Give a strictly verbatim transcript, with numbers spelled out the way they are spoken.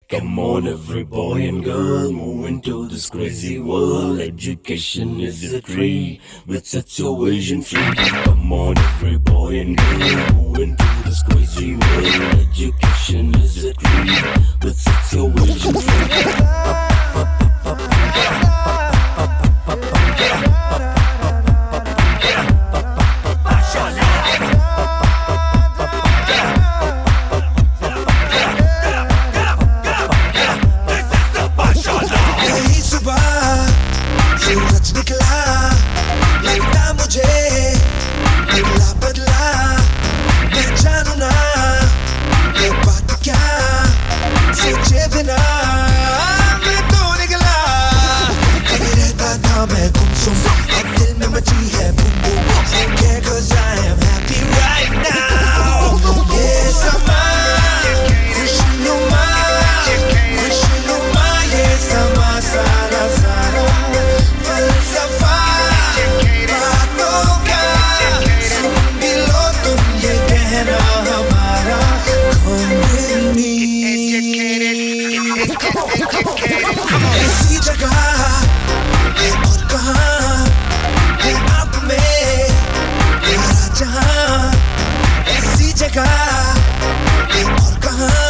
Come on, every boy and girl, move into this crazy world. Education is a tree which sets your vision free. Come on, every boy and girl, move into this crazy world. Education is a tree which sets your vision free. सूरज निकला लगता मुझे बदला बदला मैं जानू ना ये बात क्या सोचे बिना मैं तो निकला कभी रहता था मैं गुमसुम अब दिल में मची है boom boom yeah cause I am happy right now ये समा खुशनुमा खुशनुमा ये समा सारा सारा ऐसी जगह है और कहाँ है आप में प्यारा जहाँ ऐसी जगह है और कहाँ